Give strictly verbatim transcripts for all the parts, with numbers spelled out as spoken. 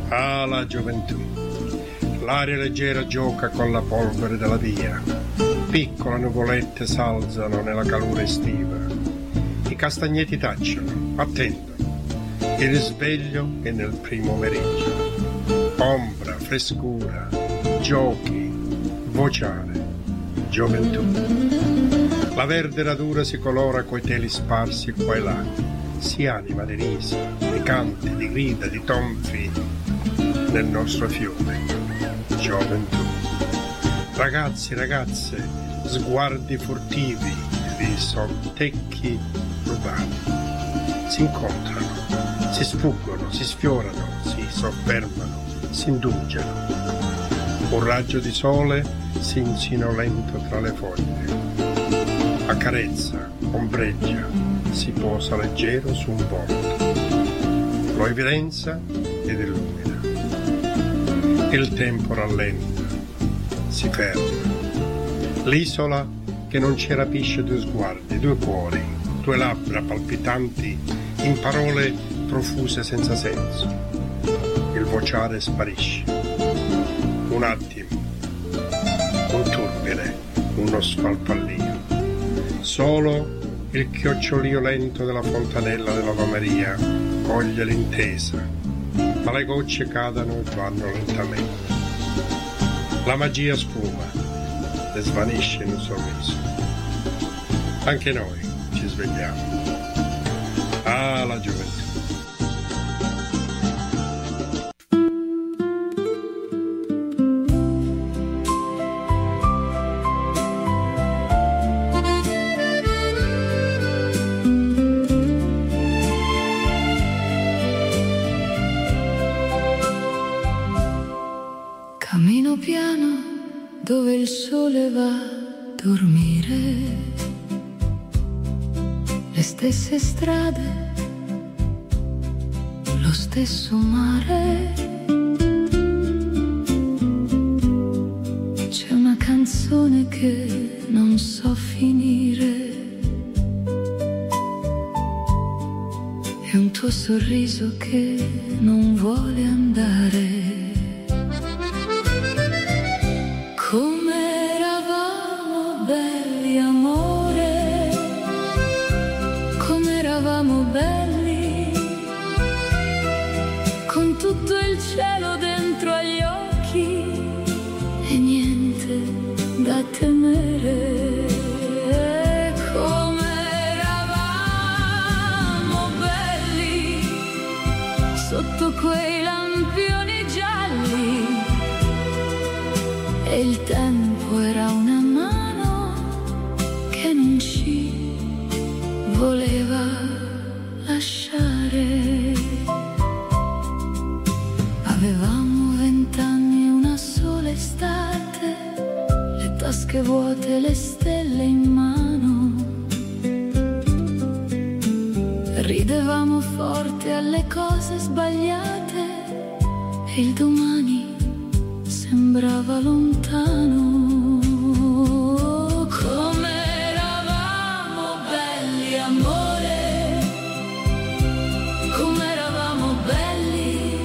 Ah, la gioventù. L'aria leggera gioca con la polvere della via. Piccole nuvolette s'alzano nella calura estiva. I castagneti tacciono, attendono. Il risveglio è nel primo pomeriggio. Ombra, frescura, giochi, vociare, gioventù. La verde radura si colora coi teli sparsi qua e là. Si anima di risa, di canti, di grida, di tonfi nel nostro fiume, gioventù. Ragazzi, ragazze, sguardi furtivi di sottecchi rubati. Si incontrano, si sfuggono, si sfiorano, si soffermano, si indugiano. Un raggio di sole si insinua lento tra le foglie. Accarezza, ombreggia, si posa leggero su un volto. Lo evidenzia ed illumina. Il tempo rallenta, si ferma. L'isola che non ci rapisce due sguardi, due cuori, due labbra palpitanti in parole profuse senza senso. Il vociare sparisce. Un attimo, un turbine, uno sfalfallio. Solo il chiocciolio lento della fontanella dell'Ave Maria coglie l'intesa, ma le gocce cadono e vanno lentamente. La magia sfuma e svanisce in un sorriso. Anche noi ci svegliamo. Ah, la gioventù. Cammino piano dove il sole va a dormire, le stesse strade, lo stesso mare. C'è una canzone che non so finire e un tuo sorriso che non vuole andare. Come eravamo belli, amore, come eravamo belli, con tutto il cielo dentro agli occhi e niente da temere. Come eravamo belli, sotto quei lampioni gialli. E il tempo era una mano che non ci voleva lasciare. Avevamo vent'anni e una sola estate, le tasche vuote, le stelle in mano. Ridevamo forte alle cose sbagliate e il domani sembrava lontano. Come eravamo belli, amore, come eravamo belli,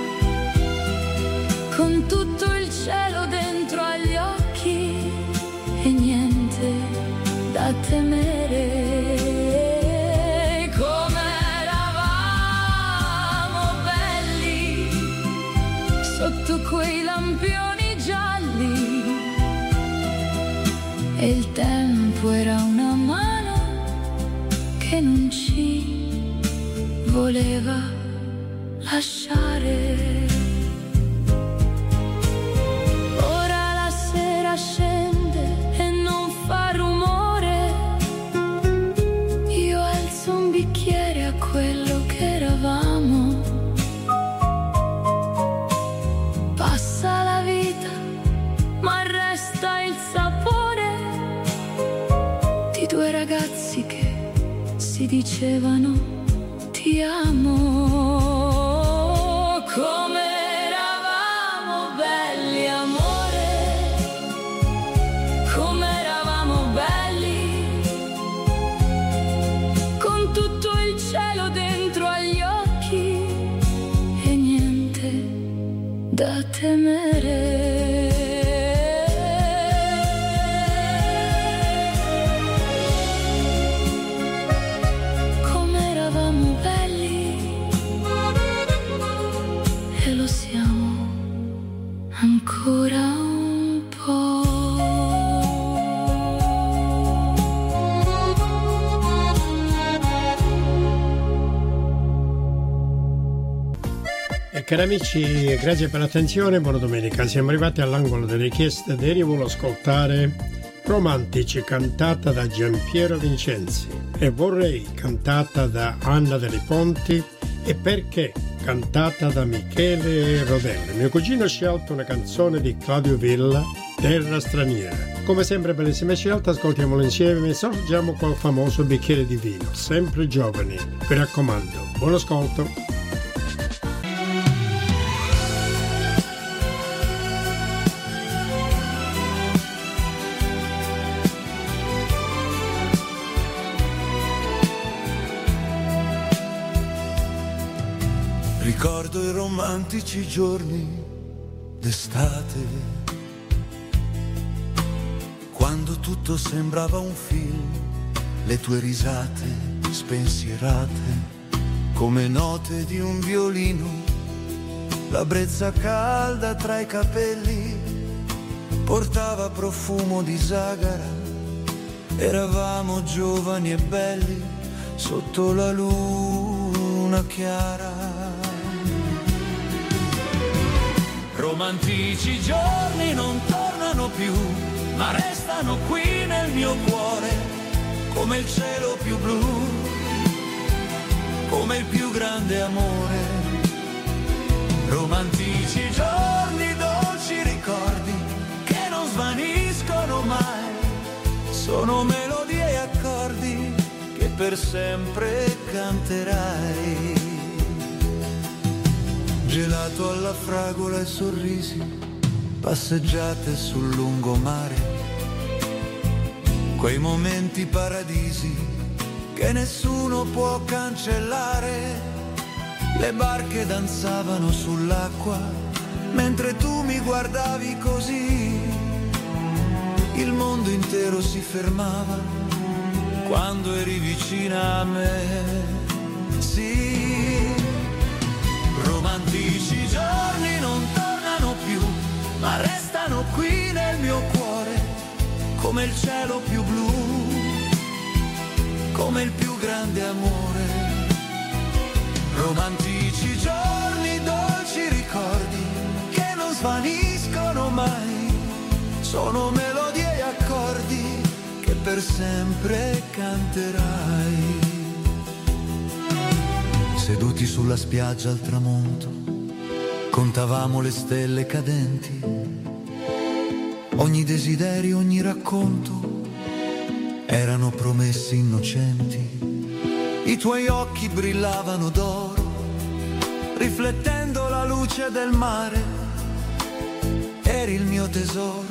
con tutto il cielo dentro agli occhi e niente da temere. Come eravamo belli, sotto quei lampioni gialli, e il tempo era una mano che non ci voleva lasciare. Ora la sera scende e non fa rumore, io alzo un bicchiere a quello che eravamo. Passa la vita, ma resta il sapore di due ragazzi che si dicevano ti amo. Come eravamo belli, amore, come eravamo belli, con tutto il cielo dentro agli occhi e niente da temere. Come eravamo belli e lo siamo ancora un po'. Cari amici, grazie per l'attenzione, buona domenica. Siamo arrivati all'angolo delle richieste. Deri vuole ascoltare Romantici, cantata da Giampiero Vincenzi, e Vorrei, cantata da Anna Delle Ponti, e Perché, cantata da Michele Rodelli. Mio cugino ha scelto una canzone di Claudio Villa, Terra straniera. Come sempre bellissima scelta, ascoltiamolo insieme e sorgiamo col famoso bicchiere di vino. Sempre giovani, vi raccomando, buon ascolto. Ricordo i romantici giorni d'estate, quando tutto sembrava un film, le tue risate spensierate come note di un violino, la brezza calda tra i capelli portava profumo di zagara. Eravamo giovani e belli sotto la luna chiara. Romantici giorni non tornano più, ma restano qui nel mio cuore, come il cielo più blu, come il più grande amore. Romantici giorni, dolci ricordi, che non svaniscono mai, sono melodie e accordi che per sempre canterai. Gelato alla fragola e sorrisi, passeggiate sul lungomare, quei momenti paradisi che nessuno può cancellare. Le barche danzavano sull'acqua mentre tu mi guardavi così, il mondo intero si fermava quando eri vicina a me. Sì, romantici giorni non tornano più, ma restano qui nel mio cuore, come il cielo più blu, come il più grande amore. Romantici giorni, dolci ricordi, che non svaniscono mai, sono melodie e accordi che per sempre canterai. Seduti sulla spiaggia al tramonto, contavamo le stelle cadenti, ogni desiderio, ogni racconto erano promesse innocenti. I tuoi occhi brillavano d'oro, riflettendo la luce del mare. Eri il mio tesoro,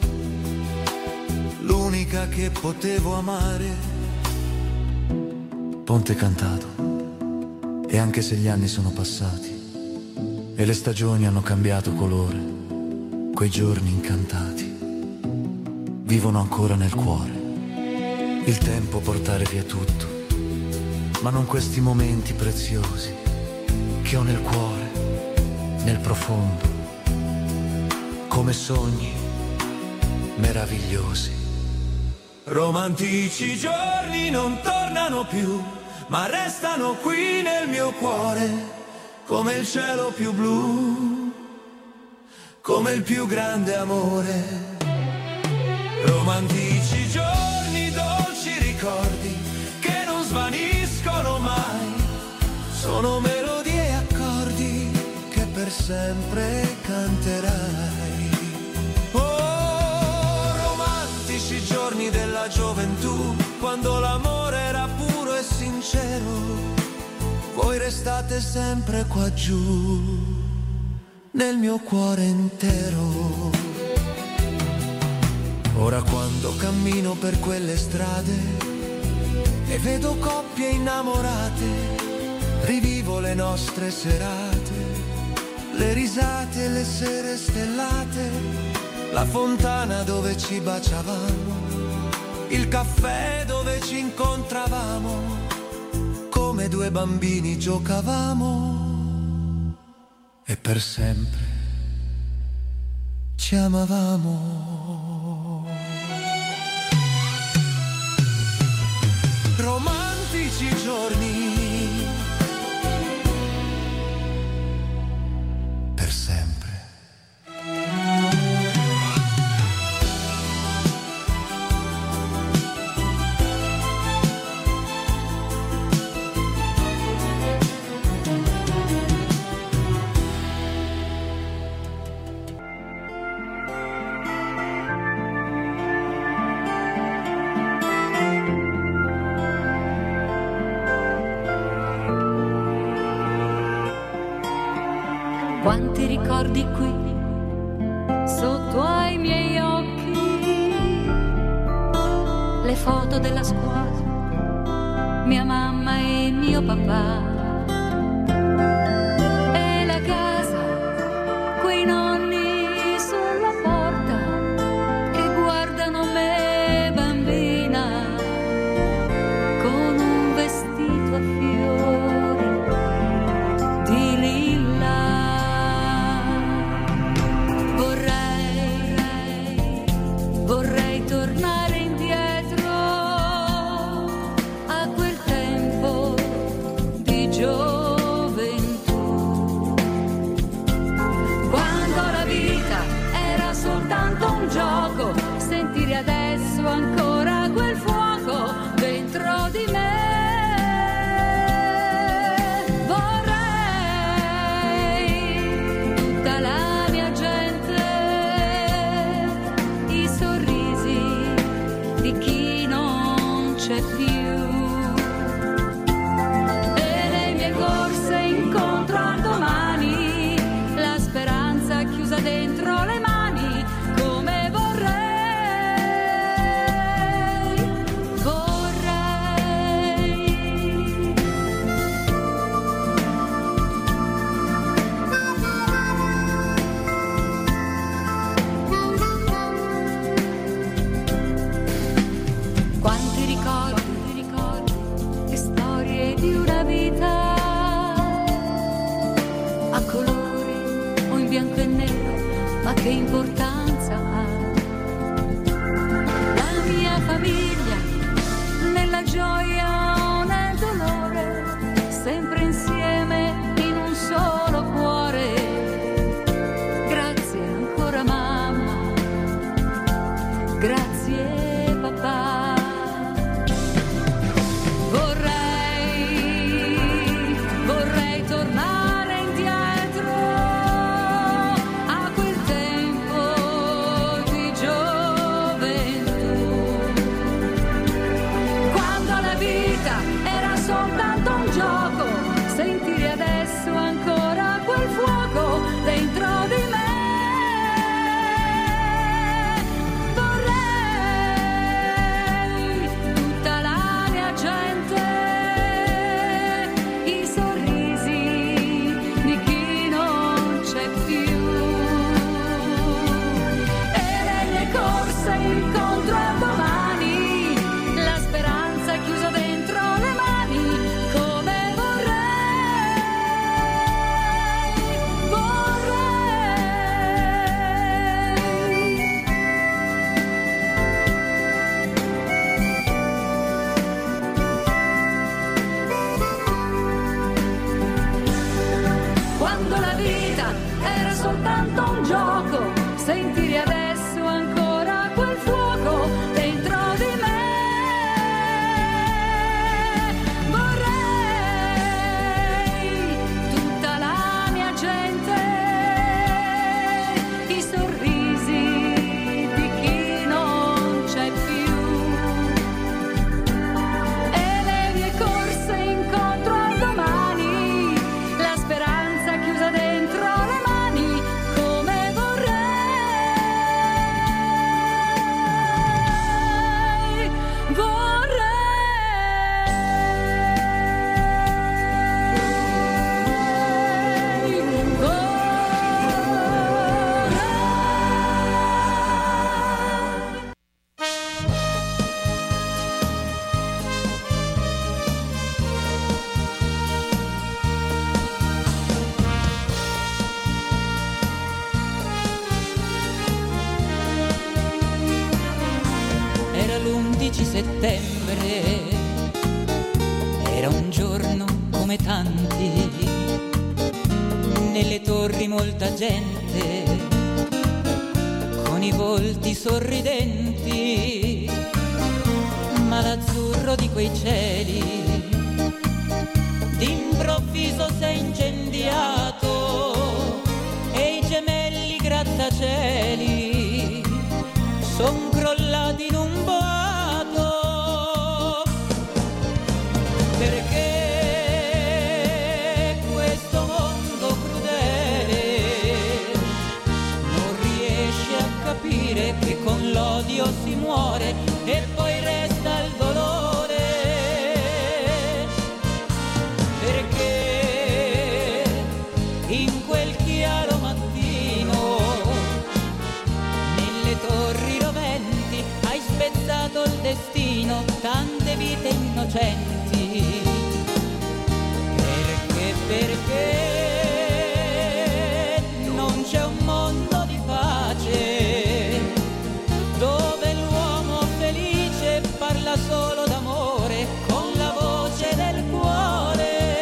l'unica che potevo amare. Ponte cantato. E anche se gli anni sono passati e le stagioni hanno cambiato colore, quei giorni incantati vivono ancora nel cuore. Il tempo portare via tutto, ma non questi momenti preziosi che ho nel cuore, nel profondo, come sogni meravigliosi. Romantici giorni non tornano più, ma restano qui nel mio cuore, come il cielo più blu, come il più grande amore. Romantici giorni, dolci ricordi, che non svaniscono mai, sono melodie e accordi che per sempre canterai. Oh, romantici giorni della gioventù, quando l'amore era puro e sincero, voi restate sempre qua giù, nel mio cuore intero. Ora quando cammino per quelle strade e vedo coppie innamorate, rivivo le nostre serate, le risate, le sere stellate, la fontana dove ci baciavamo, il caffè dove ci incontravamo, come due bambini giocavamo e per sempre ci amavamo. Romantici giorni per sempre. Quanti ricordi qui sotto ai miei occhi, le foto della scuola, mia mamma e mio papà, e la casa, quei nonni sulla porta che guardano me bambina con un vestito a fiori di lilla. Vorrei tornare indietro a quel tempo di gioventù, quando la vita era soltanto un gioco, sentire adesso ancora quel fuoco dentro di me. Vorrei tutta la mia gente, di chi non c'è più, e le mie corse incontro al domani, la speranza chiusa dentro le mani, come vorrei, vorrei. Quanti ricordi, ricordi, e storie di una vita, a colori o in bianco e nero, ma che importanza ha? La mia famiglia, nella gioia o nel dolore, sempre insieme in un solo cuore. Grazie ancora mamma, grazie papà. Tornare indietro a quel tempo settembre, era un giorno come tanti, nelle torri molta gente, con i volti sorridenti, ma l'azzurro di quei cieli d'improvviso s'è incendiato e i gemelli grattacieli son crollati in un boato. Perché questo mondo crudele non riesce a capire che con l'odio si muore e poi resta il dolore. Perché in quel chiaro mattino nelle torri roventi hai spezzato il destino, tante vite innocenti. Perché, perché non c'è un mondo di pace dove l'uomo felice parla solo d'amore con la voce del cuore.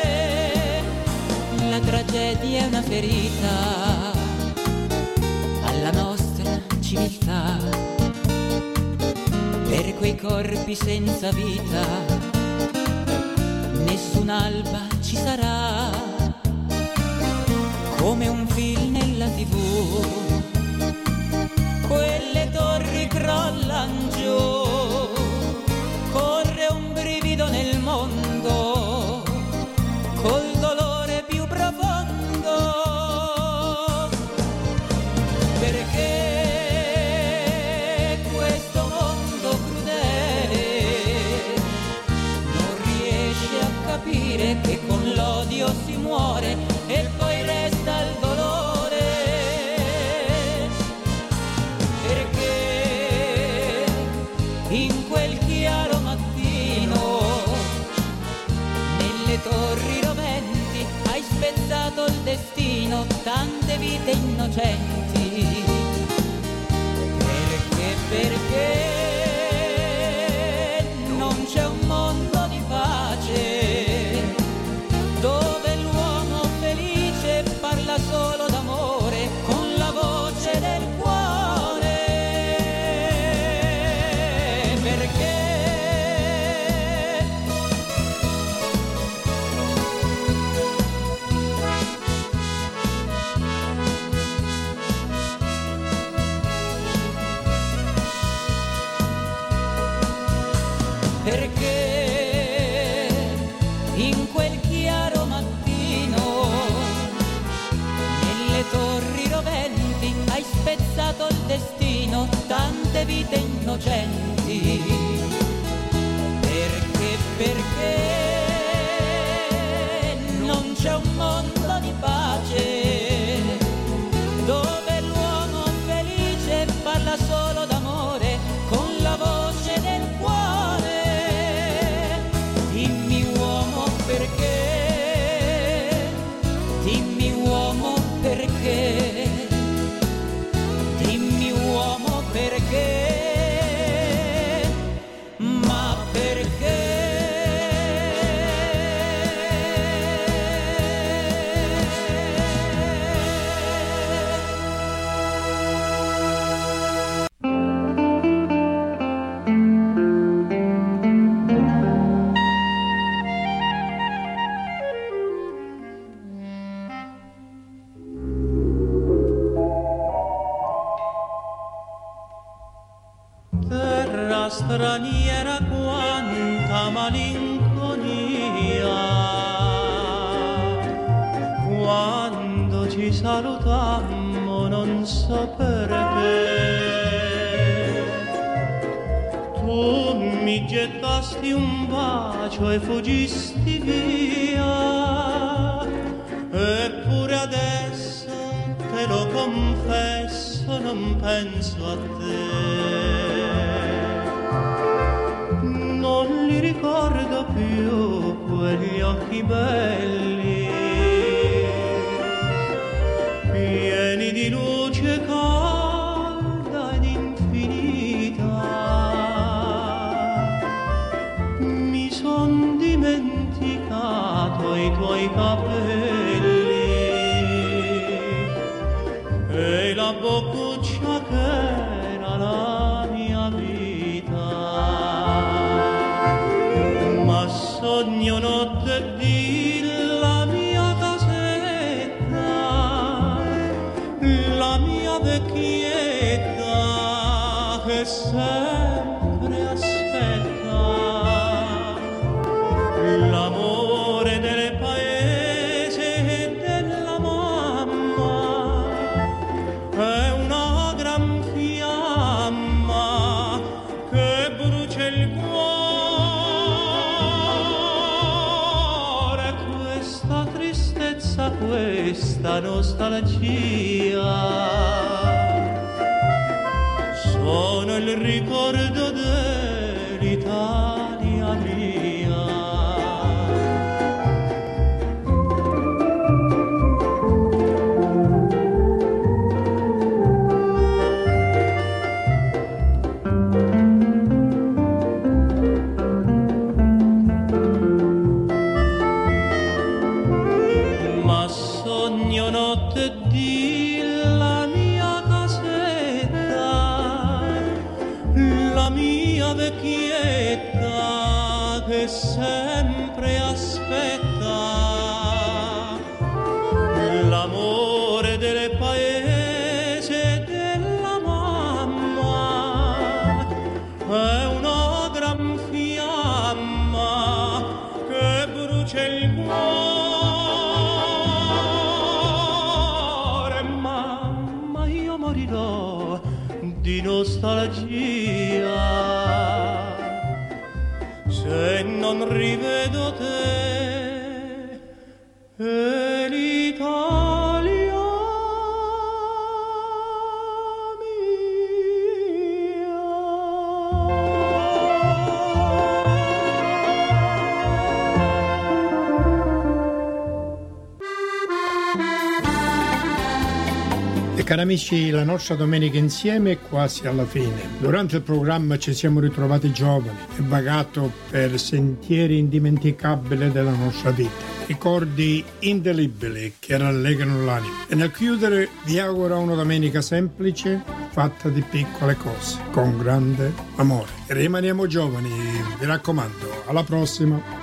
La tragedia è una ferita alla nostra civiltà, per quei corpi senza vita nessun'alba ci sarà, come un film nella tivù quelle torri crollan giù, corre un brivido nel mondo col dolore più profondo. Perché questo mondo crudele non riesce a capire che con l'odio si muore e poi resta il dolore. Perché in quel chiaro mattino nelle torri roventi hai spezzato il destino, tante vite innocenti. Perché, perché non c'è un mondo di pace dove l'uomo felice parla solo d'amore con la voce del cuore. Perché Perché in quel chiaro mattino nelle torri roventi hai spezzato il destino, tante vite innocenti. Perché, perché non c'è un mondo di pace dove l'uomo felice parla solo d'amore con la voce del cuore. Dimmi uomo perché, dimmi uomo perché, dimmi uomo perché, ma perché? Terra straniera, quanta malinconia, quando ci salutammo non so perché. Tu mi gettasti un bacio e fuggisti via, eppure adesso te lo confesso, non penso a te. Non li ricordo più quegli occhi belli, pieni di luce calda ed infinita. una boccuccia che era la mia vita, ma sogno notte di la mia casetta, la mia vecchietta che sempre aspetta l'amore del paese e della mamma, è una gran fiamma che brucia il cuore, questa tristezza, questa nostalgia sono il ricordo dell'Italia mia. Ma sogno notte di la mia casetta, la mia vecchietta che sempre aspetta l'amore del paese e della mamma, è una gran fiamma che brucia il cuore, mamma io morirò di nostalgia se non rivedo te e l'Italia Cari amici, la nostra domenica insieme è quasi alla fine. Durante il programma ci siamo ritrovati giovani e vagato per sentieri indimenticabili della nostra vita, ricordi indelebili che rallegrano l'anima. E nel chiudere vi auguro una domenica semplice, fatta di piccole cose, con grande amore. E rimaniamo giovani, vi raccomando, alla prossima!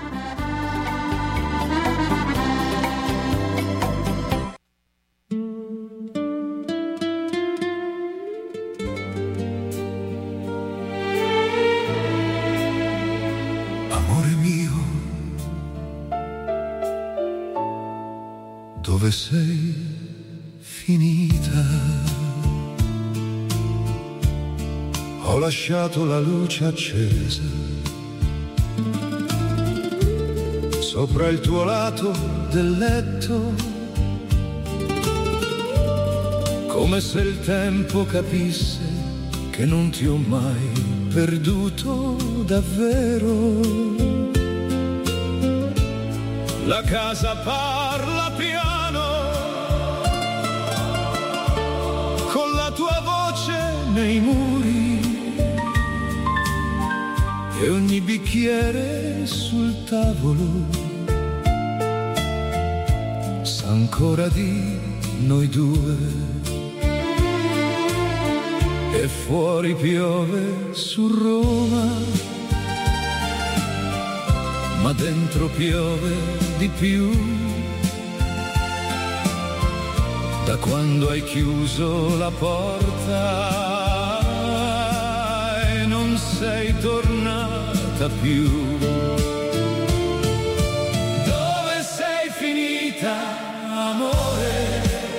Dove sei finita? Ho lasciato la luce accesa sopra il tuo lato del letto, come se il tempo capisse che non ti ho mai perduto davvero. La casa parla piano con la tua voce nei muri e ogni bicchiere sul tavolo sa ancora di noi due. E fuori piove su Roma, ma dentro piove di più. Da quando hai chiuso la porta e non sei tornata più. Dove sei finita, amore?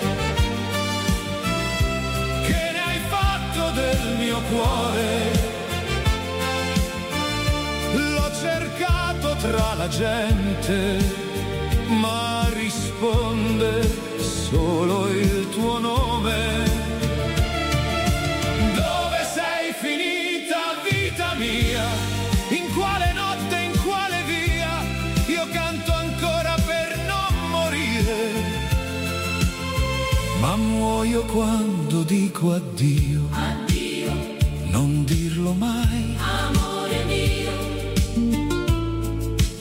Che ne hai fatto del mio cuore? L'ho cercato tra la gente, ma risponde solo il tuo nome. Dove sei finita, vita mia? In quale notte, in quale via? Io canto ancora per non morire, ma muoio quando dico addio. Addio. Non dirlo mai, amore mio.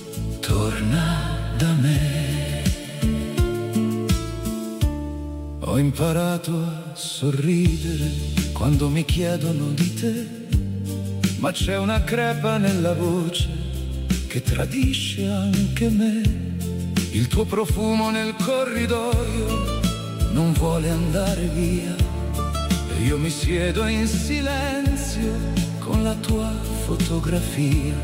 Torna da me. Ho imparato a sorridere quando mi chiedono di te, ma c'è una crepa nella voce che tradisce anche me. Il tuo profumo nel corridoio non vuole andare via e io mi siedo in silenzio con la tua fotografia.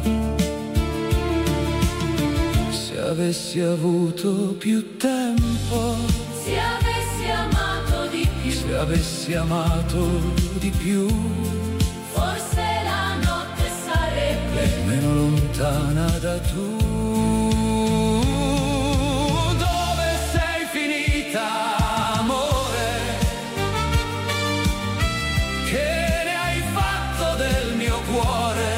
Se avessi avuto più tempo, se avessi amato di più, se avessi amato di più, forse la notte sarebbe meno lontana da tu. Dove sei finita, amore? Che ne hai fatto del mio cuore?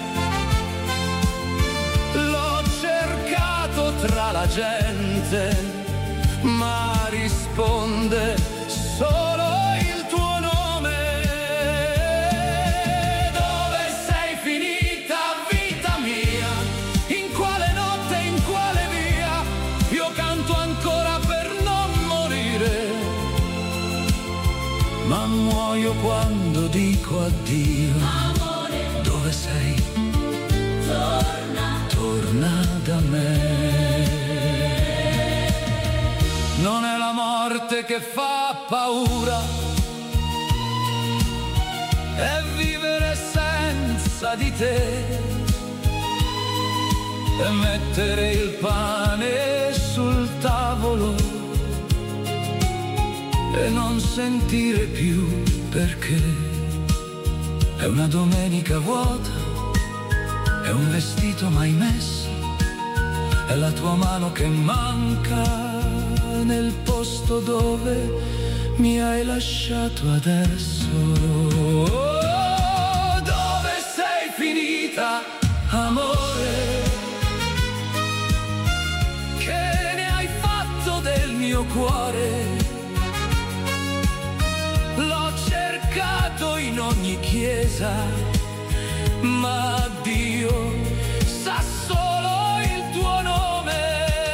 L'ho cercato tra la gente, ma risponde solo il tuo nome. Dove sei finita, vita mia? In quale notte, in quale via? Io canto ancora per non morire, ma muoio quando dico addio. amore. Dove sei? Torna, Torna da me. Non è la morte che fa paura, è vivere senza di te, è mettere il pane sul tavolo e non sentire più perché. È una domenica vuota, è un vestito mai messo, è la tua mano che manca nel posto dove mi hai lasciato adesso. Oh, dove sei finita, amore? Che ne hai fatto del mio cuore? L'ho cercato in ogni chiesa, ma Dio sa solo il tuo nome.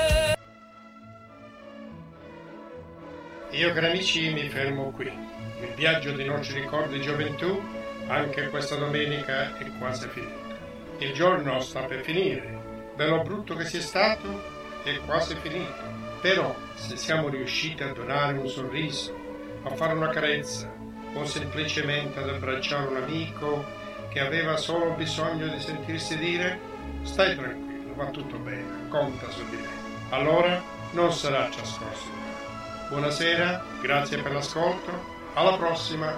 Io, cari amici, mi fermo qui. Il viaggio dei nostri ricordi di gioventù, anche questa domenica, è quasi finito. Il giorno sta per finire. Bello brutto che sia stato, è quasi finito. Però, se siamo riusciti a donare un sorriso, a fare una carezza, o semplicemente ad abbracciare un amico che aveva solo bisogno di sentirsi dire «Stai tranquillo, va tutto bene, conta su di me», allora non sarà trascorso. Buonasera, grazie per l'ascolto, alla prossima!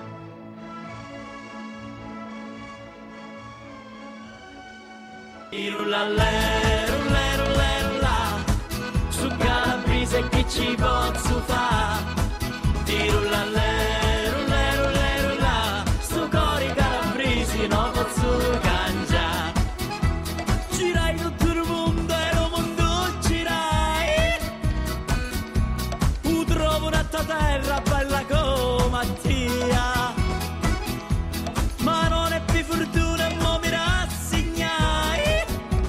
Rullallè, rullè, rullè, rullà, su Calabrese che ci posso fa? Ti rullallè, rullè, rullè, rullà, su cori calabresi no posso cangiare. Girai tutto il mondo e lo mondo girai, u trovo un'altra terra bella come Mattia, ma non è più fortuna e mo mi rassegnai.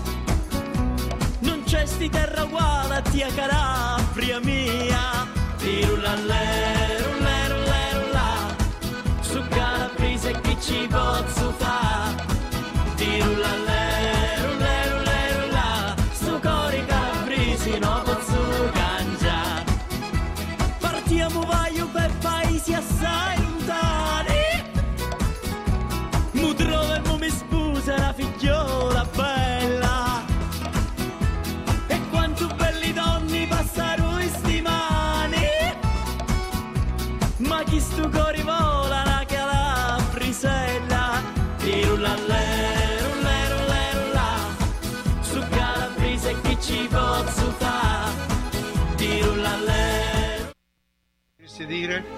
Non c'è sti terra uguale a tia Calabria mia. Ti rullallè, rullè, rullè, rullà, su Calabrese che ci posso fa? Ti rullallè, rullè, rullè, rullà, su cori calabresi no posso cangiare. Partiamo vai per paesi assai lontani, mu trovo e mu mi sposa una figliola bella, e quanto belli donne passano sti mani, ma chi stu cori vola la calabrisella. Ti rullallè, rullè, rullè, rullà, su Calabrese che ci posso fa? Ti rullallè. Dire